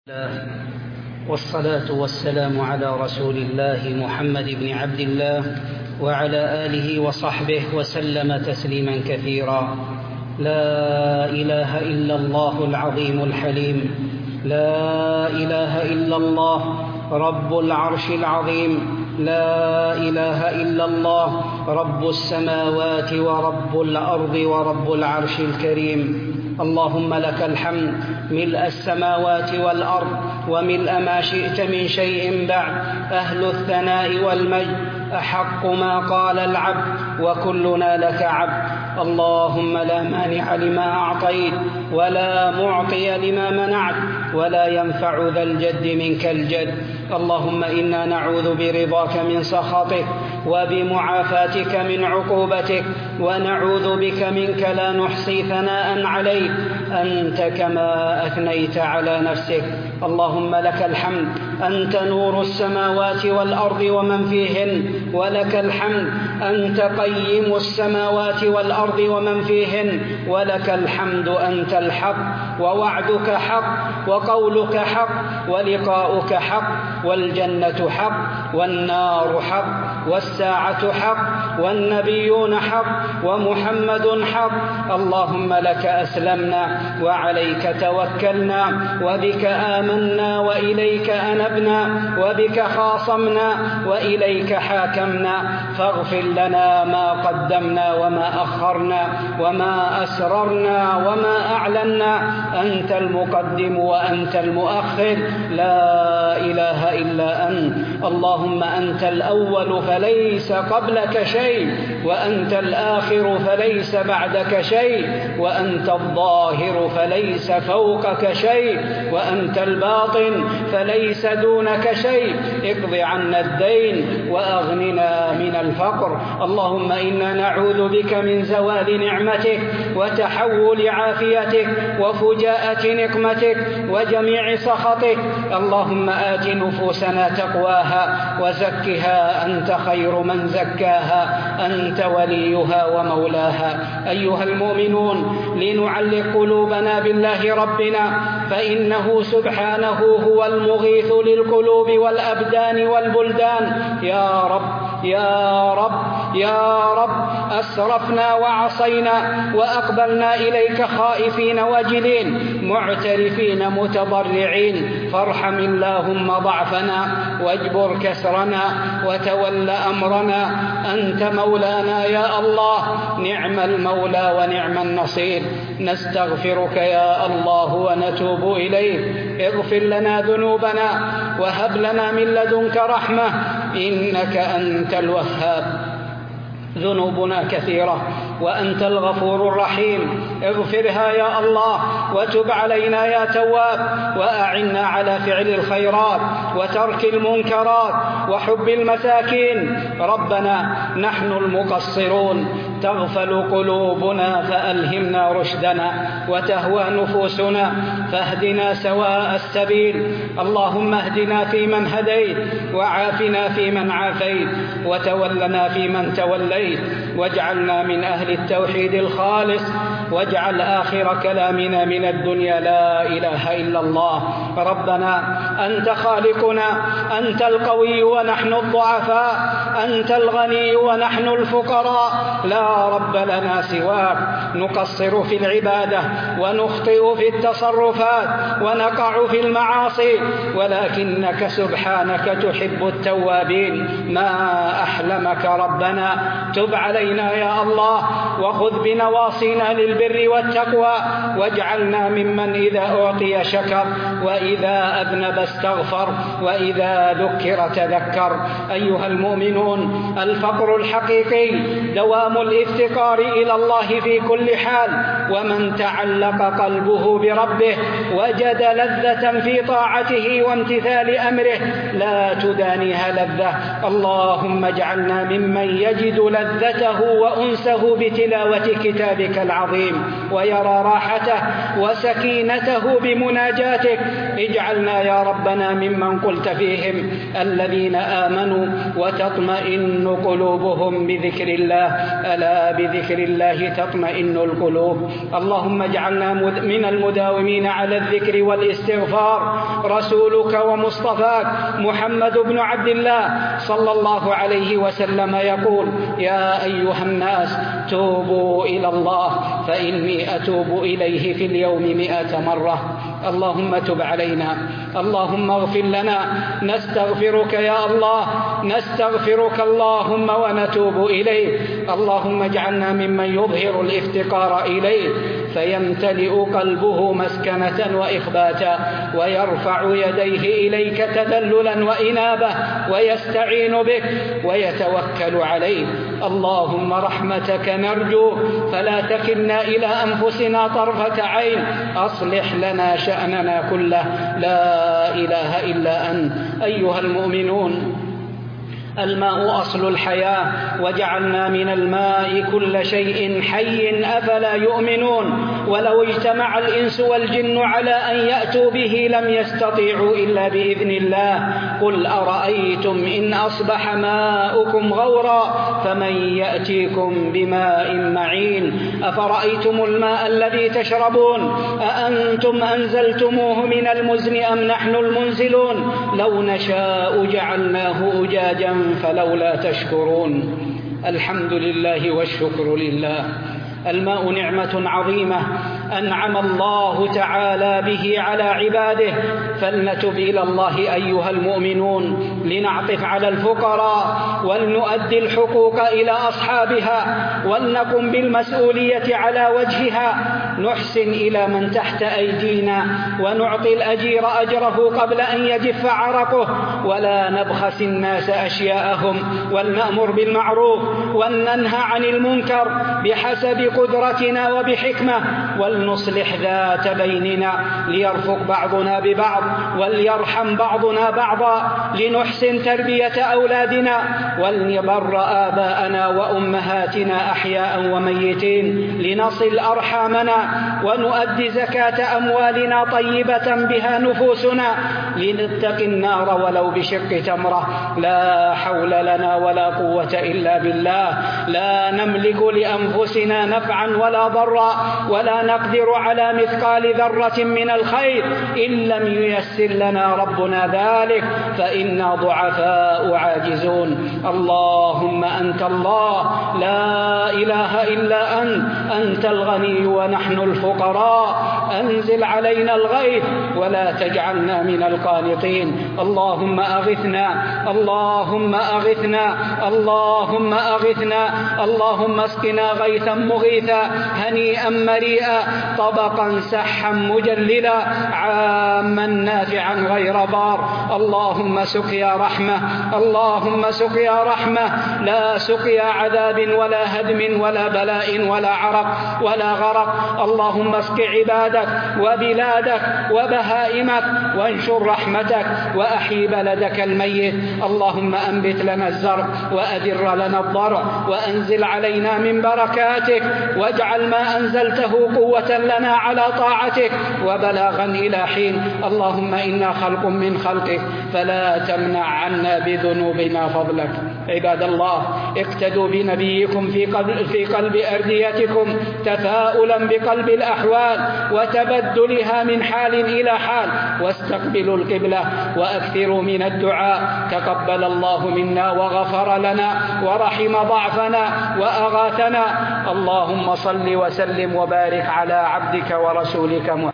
الله والصلاة والسلام على رسول الله محمد بن عبد الله وعلى آله وصحبه وسلم تسليما كثيرا. لا إله إلا الله العظيم الحليم، لا إله إلا الله رب العرش العظيم، لا إله إلا الله رب السماوات ورب الأرض ورب العرش الكريم. اللهم لك الحمد ملء السماوات والأرض وملء ما شئت من شيء بعد، أهل الثناء والمجد، أحق ما قال العبد وكلنا لك عبد. اللهم لا مانع لما أعطيت ولا معطي لما منعت ولا ينفع ذا الجد منك الجد. اللهم إنا نعوذ برضاك من سخطك وبمعافاتك من عقوبتك، ونعوذ بك منك لا نحصي ثناء عليك أنت كما أثنيت على نفسك. اللهم لك الحمد، أنت نور السماوات والأرض ومن فيهن، ولك الحمد أنت قيم السماوات والأرض ومن فيهن، ولك الحمد أنت الحق، ووعدك حق، وقولك حق، ولقاؤك حق، والجنة حق، والنار حق، والساعة حق، والنبيون حق، ومحمد حق. اللهم لك أسلمنا وعليك توكلنا وبك آمنا وإليك أنبنا وبك خاصمنا وإليك حاكمنا، فاغفر لنا ما قدمنا وما أخرنا وما أسررنا وما أعلنا، أنت المقدم وأنت المؤخر، لا إله إلا أنت. اللهم أنت الأول فليس قبلك شيء، وأنت الآخر فليس بعدك شيء، وأنت الظاهر فليس فوقك شيء، وأنت الباطن فليس دونك شيء. اقض عنا الدين وأغننا من الفقر. اللهم إنا نعوذ بك من زوال نعمتك وتحول عافيتك وفجاءة نقمتك وجميع سخطك. اللهم آت نفوسنا تقواها وزكها أنت خير من زكاها، أنت وليها ومولاها. أيها المؤمنون، لنعلق قلوبنا بالله ربنا، فإنه سبحانه هو المغيث للقلوب والأبدان والبلدان. يا رب يا رب يا رب، أسرفنا وعصينا وأقبلنا إليك خائفين وجلين معترفين متضرعين، فارحم اللهم ضعفنا واجبر كسرنا وتول أمرنا. أنت مولانا يا الله، نعم المولى ونعم النصير. نستغفرك يا الله ونتوب إليك. اغفر لنا ذنوبنا وهب لنا من لدنك رحمة، إنك أنت الوهاب. ذنوبنا كثيرة وأنت الغفور الرحيم، اغفرها يا الله وتب علينا يا تواب، وأعنا على فعل الخيرات وترك المنكرات وحب المساكين. ربنا نحن المقصرون، تغفل قلوبنا فألهمنا رشدنا، وتهوى نفوسنا فاهدنا سواء السبيل. اللهم اهدنا فيمن هديت، وعافنا فيمن عافيت، وتولنا فيمن توليت، واجعلنا من أهل التوحيد الخالص، واجعل آخر كلامنا من الدنيا لا إله إلا الله. ربنا أنت خالقنا، أنت القوي ونحن الضعفاء، أنت الغني ونحن الفقراء، لا رب لنا سواك. نقصر في العبادة ونخطئ في التصرفات ونقع في المعاصي، ولكنك سبحانك تحب التوابين. ما أحلمك ربنا، تب علينا يا الله، وخذ بنواصينا للبر والتقوى، واجعلنا ممن إذا أعطي شكر، وإذا أذنب استغفر، وإذا ذكر تذكر. أيها المؤمنون، الفقر الحقيقي دوام الافتقار إلى الله في كل حال، ومن تعلق قلبه بربه وجد لذة في طاعته وامتثال أمره لا تدانيها لذة. اللهم اجعلنا ممن يجد لذته وأنسه بتلاوة كتابك العظيم. العظيم ويرى راحته وسكينته بمناجاتك. اجعلنا يا ربنا ممن قلت فيهم الذين آمنوا وتطمئن قلوبهم بذكر الله، ألا بذكر الله تطمئن القلوب. اللهم اجعلنا من المداومين على الذكر والاستغفار. رسولك ومصطفاك محمد بن عبد الله صلى الله عليه وسلم يقول: يا أيها الناس توبوا إلى الله فإني أتوب إليه في اليوم 100 مرة. اللهم تب علينا، اللهم اغفر لنا، نستغفرك يا الله، نستغفرك اللهم ونتوب إليك. اللهم اجعلنا ممن يظهر الافتقار إليك فيمتلئ قلبه مسكنة وإخباتا ويرفع يديه إليك تذللا وإنابة ويستعين بك ويتوكل عليك. اللهم رحمتك نرجو فلا تكلنا إلى أنفسنا طرفة عين. أصلح لنا شأننا كله، لا إله إلا أنت. أيها المؤمنون، الماء أصل الحياة، وجعلنا من الماء كل شيء حي، أفلا يؤمنون؟ ولو اجتمع الإنس والجن على أن يأتوا به لم يستطيعوا إلا بإذن الله. قل أرأيتم إن أصبح ماؤكم غورا فمن يأتيكم بماء معين؟ أفرأيتم الماء الذي تشربون أأنتم أنزلتموه من المزن أم نحن المنزلون؟ لو نشاء جعلناه أجاجا فلولا تشكرون. الحمد لله والشكر لله. الماء نعمة عظيمة أنعم الله تعالى به على عباده، فلنتب إلى الله أيها المؤمنون لنعطف على الفقراء ولنؤدي الحقوق إلى أصحابها ولنقم بالمسؤولية على وجهها، نحسن إلى من تحت أيدينا ونعطي الأجير أجره قبل أن يجف عرقه، ولا نبخس الناس أشياءهم، ولنأمر بالمعروف وننهى عن المنكر بحسب قدرتنا وبحكمة، ولنصلح ذات بيننا ليرفق بعضنا ببعض وليرحم بعضنا بعضا، لنحسن تربية أولادنا ولنبر آباءنا وأمهاتنا أحياء وميتين، لنصل أرحامنا ونؤدي زكاة أموالنا طيبة بها نفوسنا، لنتقي النار ولو بشق تمرة. لا حول لنا ولا قوة إلا بالله. لا نملك لأنفسنا نفعا ولا ضرا، ولا نقدر على مثقال ذرة من الخير إن لم ييسر لنا ربنا ذلك، فإنا ضعفاء عاجزون. اللهم أنت الله، لا إله إلا أنت الغني ونحن الفقراء، أنزل علينا الغيث ولا تجعلنا من القانطين. اللهم أغثنا، اللهم أغثنا، اللهم أغثنا، اللهم اسقنا غيثا مغيثا هنيئا مريئا طبقا سحا مجللا عاما نافعا غير ضار. اللهم سقيا رحمة، اللهم سقيا رحمة، لا سقيا عذاب ولا هدم ولا بلاء ولا عرق ولا غرق. اللهم اسق عبادك وبلادك وبهائمك وانشر رحمتك وأحيي بلدك الميت. اللهم أنبت لنا الزرع وأدر لنا الضرع وأنزل علينا من بركاتك، واجعل ما أنزلته قوة لنا على طاعتك وبلاغا إلى حين. اللهم إنا خلق من خلقك فلا تمنع عنا بذنوبنا فضلك. عباد الله، اقتدوا بنبيكم في قلب أرديتكم تفاؤلا بقلب الأحوال وتبدلها من حال إلى حال، واستقبلوا القبلة وأكثروا من الدعاء. تقبل الله منا وغفر لنا ورحم ضعفنا وأغاثنا. اللهم صل وسلم وبارك على عبدك ورسولك محمد،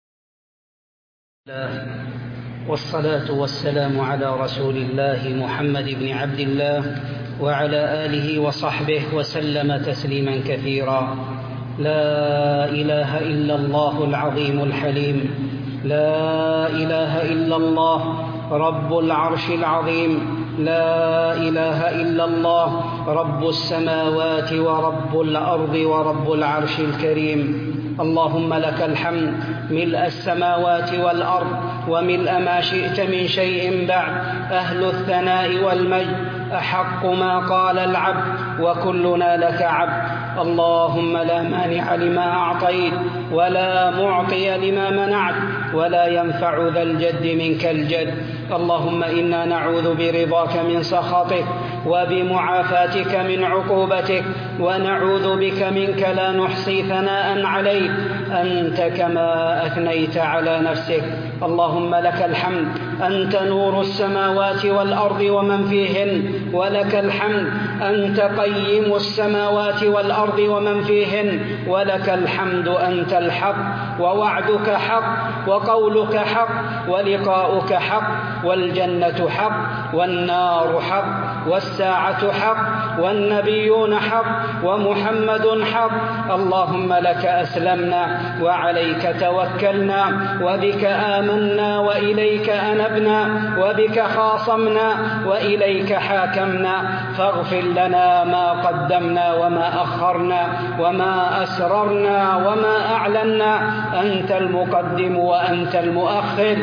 والصلاة والسلام على رسول الله محمد بن عبد الله وعلى آله وصحبه وسلم تسليما كثيرا. لا إله إلا الله العظيم الحليم، لا إله إلا الله رب العرش العظيم، لا إله إلا الله رب السماوات ورب الأرض ورب العرش الكريم. اللهم لك الحمد ملء السماوات والأرض وملء ما شئت من شيء بعد، أهل الثناء والمجد، أحق ما قال العبد وكلنا لك عبد. اللهم لا مانع لما أعطيت ولا معطي لما منعت ولا ينفع ذا الجد منك الجد. اللهم إنا نعوذ برضاك من سخطك وبمعافاتك من عقوبتك، ونعوذ بك منك لا نحصي ثناء عليك أنت كما أثنيت على نفسك. اللهم لك الحمد، أنت نور السماوات والأرض ومن فيهن، ولك الحمد أنت قيم السماوات والأرض ومن فيهن، ولك الحمد أنت الحق، ووعدك حق، وقولك حق، ولقاؤك حق، والجنة حق، والنار حق، والساعة حق، والنبيون حق، ومحمد حق. اللهم لك أسلمنا وعليك توكلنا وبك آمنا وإليك أنبنا وبك خاصمنا وإليك حاكمنا، فاغفر لنا ما قدمنا وما أخرنا وما أسررنا وما أعلنا، أنت المقدم وأنت المؤخر،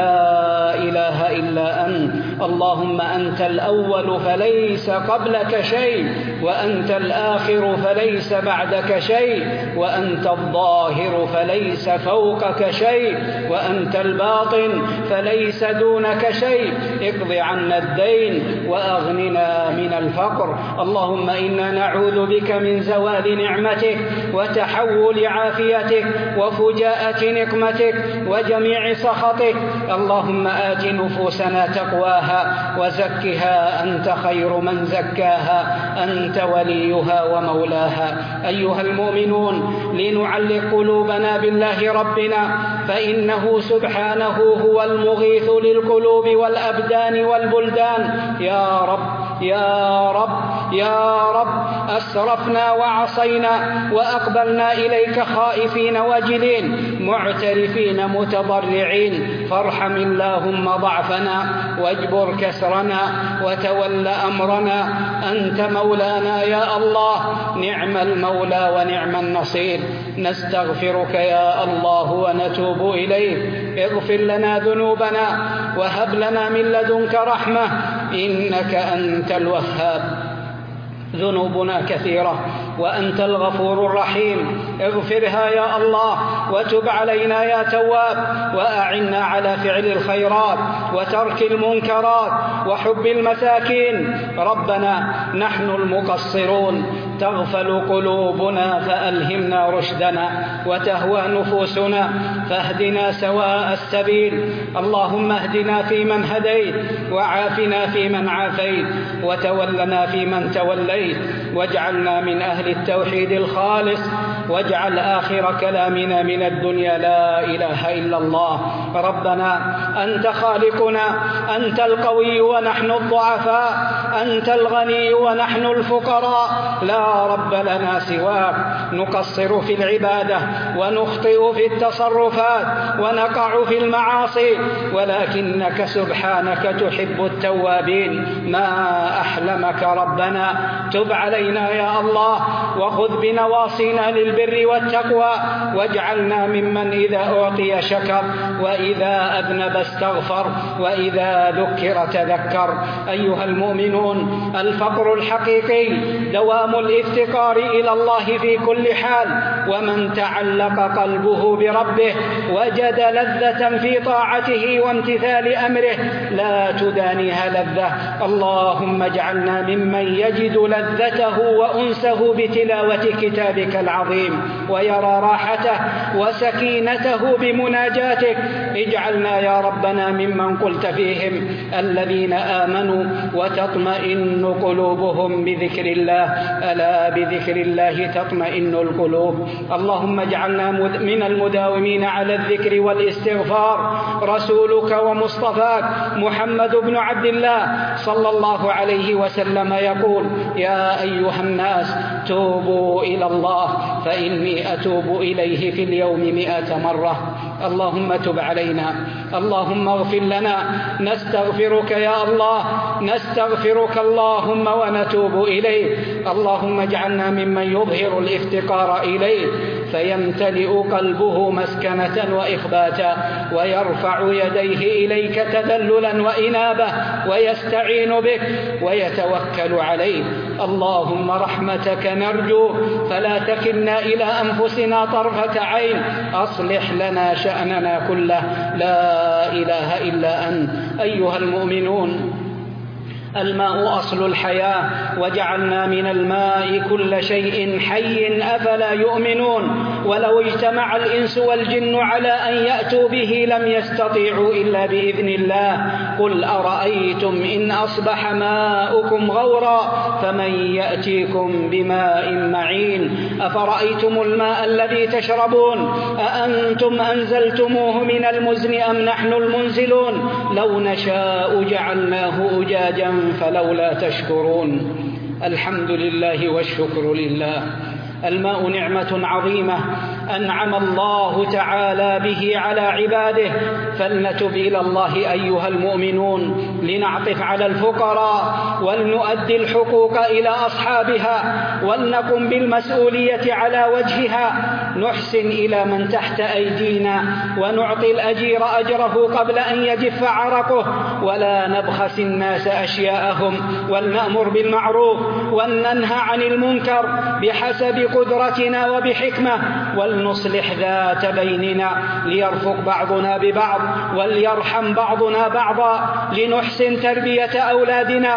لا إله إلا أنت. اللهم أنت الأول فليس قبلك شيء، وأنت الآخر فليس بعدك شيء، وأنت الظاهر فليس فوقك شيء، وأنت الباطن فليس دونك شيء. اقض عنا الدين وأغننا من الفقر. اللهم إنا نعوذ بك من زوال نعمتك وتحول عافيتك وفجاءة نقمتك وجميع سخطك. اللهم آت نفوسنا تقواها وزكها أنت خير من زكاها، أنت وليها ومولاها. أيها المؤمنون، لنعلق قلوبنا بالله ربنا، فإنه سبحانه هو المغيث للقلوب والأبدان والبلدان. يا رب يا رب يا رب، أسرفنا وعصينا وأقبلنا إليك خائفين وجلين معترفين متضرعين، فارحم اللهم ضعفنا واجبر كسرنا وتول أمرنا، أنت مولانا يا الله، نعم المولى ونعم النصير. نستغفرك يا الله ونتوب إليك، اغفر لنا ذنوبنا وهب لنا من لدنك رحمة إنك أنت الوهاب. ذنوبنا كثيرة وأنت الغفور الرحيم، اغفرها يا الله وتب علينا يا تواب، وأعنا على فعل الخيرات وترك المنكرات وحب المساكين. ربنا نحن المقصرون، تغفل قلوبنا فألهمنا رشدنا، وتهوى نفوسنا فاهدنا سواء السبيل. اللهم اهدنا فيمن هديت، وعافنا فيمن عافيت، وتولنا فيمن توليت، واجعلنا من أهل التوحيد الخالص، واجعل آخر كلامنا من الدنيا لا إله إلا الله. ربنا أنت خالقنا، أنت القوي ونحن الضعفاء، أنت الغني ونحن الفقراء، لا رب لنا سواك. نقصر في العبادة ونخطئ في التصرفات ونقع في المعاصي، ولكنك سبحانك تحب التوابين. ما أحلمك ربنا، تب علينا يا الله، وخذ بنواصينا للبر والتقوى، واجعلنا ممن إذا أعطي شكر، وإذا أذنب استغفر، وإذا ذكر تذكر. أيها المؤمنون، الفقر الحقيقي دوام الافتقار إلى الله في كل حال، ومن تعلق قلبه بربه وجد لذة في طاعته وامتثال أمره لا تدانيها لذة. اللهم اجعلنا ممن يجد لذته وأنسه بتلاوة كتابك العظيم، ويرى راحته وسكينته بمناجاتك. اجعلنا يا ربنا ممن قلت فيهم الذين آمنوا وتطمئن قلوبهم بذكر الله، ألا بذكر الله تطمئن القلوب. اللهم اجعلنا من المداومين على الذكر والاستغفار. رسولك ومصطفاك محمد بن عبد الله صلى الله عليه وسلم يقول: يا أيها الناس توبوا إلى الله فإني أتوب إليه في اليوم 100 مرة. اللهم تب علينا، اللهم اغفر لنا، نستغفرك يا الله، نستغفرك اللهم ونتوب إليك. اللهم اجعلنا ممن يظهر الافتقار إليك فيمتلئ قلبه مسكنة وإخباتا ويرفع يديه إليك تذللا وإنابة ويستعين بك ويتوكل عليك. اللهم رحمتك نرجو فلا تكلنا إلى أنفسنا طرفة عين. أصلح لنا شأننا كله، لا إله إلا أنت. أيها المؤمنون، الماء أصل الحياة، وجعلنا من الماء كل شيء حي، أفلا يؤمنون؟ ولو اجتمع الإنس والجن على أن يأتوا به لم يستطيعوا إلا بإذن الله. قل أرأيتم إن أصبح ماؤكم غورا فمن يأتيكم بماء معين؟ أفرأيتم الماء الذي تشربون أأنتم أنزلتموه من المزن أم نحن المنزلون؟ لو نشاء جعلناه أجاجا فلولا تشكرون. الحمد لله والشكر لله. الماء نعمة عظيمة أنعم الله تعالى به على عباده، فلنتب إلى الله أيها المؤمنون لنعطف على الفقراء ولنؤدي الحقوق إلى أصحابها ولنقم بالمسؤولية على وجهها، نحسن إلى من تحت أيدينا ونعطي الأجير أجره قبل أن يجف عرقه، ولا نبخس الناس أشياءهم، ولنأمر بالمعروف ولننهى عن المنكر بحسب قدرتنا وبحكمة، ولنصلح ذات بيننا ليرفق بعضنا ببعض وليرحم بعضنا بعضا، لنحسن تربية أولادنا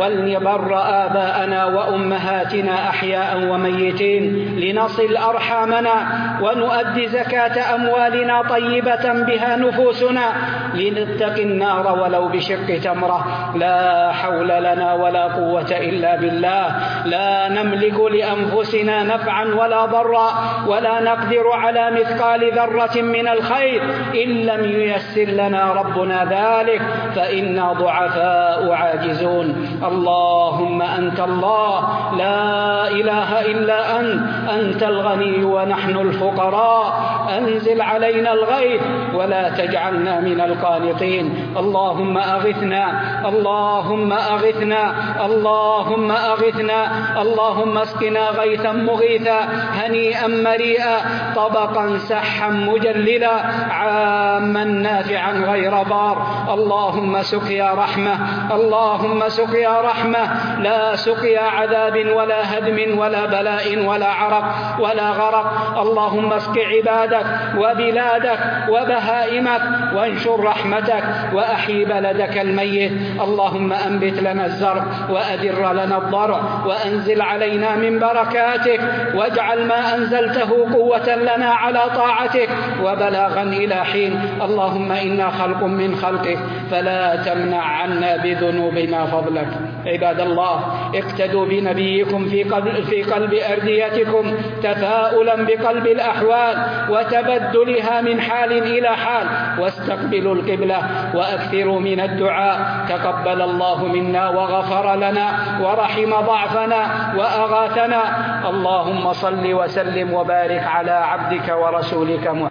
ولنبر آباءنا وأمهاتنا أحياء وميتين، لنصل أرحامنا ونؤدي زكاة أموالنا طيبة بها نفوسنا، لنتقي النار ولو بشق تمرة. لا حول لنا ولا قوة إلا بالله. لا نملك لأنفسنا نفعا ولا ضرا، ولا نقدر على مثقال ذرة من الخير إن لم ييسر لنا ربنا ذلك، فإنا ضعفاء عاجزون. اللهم أنت الله، لا إله إلا أنت الغني ونحن الفقراء، أنزل علينا الغيث ولا تجعلنا من القانطين. اللهم أغثنا، اللهم أغثنا، اللهم أغثنا، اللهم اسقنا غيثا مغيثا هنيئا مريئا طبقا سحا مجللا عاما نافعا غير ضار. اللهم سقيا رحمة، اللهم سقيا رحمة، لا سقيا عذاب ولا هدم ولا بلاء ولا عرق ولا غرق. اللهم اسق عبادك وبلادك وبهائمك وانشر رحمتك وأحيي بلدك الميت. اللهم أنبت لنا الزرع وأدر لنا الضرع وأنزل علينا من بركاتك، واجعل ما أنزلته قوة لنا على طاعتك وبلاغا إلى حين. اللهم إنا خلق من خلقك فلا تمنع عنا بذنوبنا فضلك. عباد الله، اقتدوا بنبيكم في قلب أرديتكم تفاؤلا بقلب الأحوال وتبدلها من حال إلى حال، واستقبلوا القبلة وأكثروا من الدعاء. تقبل الله منا وغفر لنا ورحم ضعفنا وأغاثنا. اللهم صل وسلم وبارك على عبدك ورسولك محمد.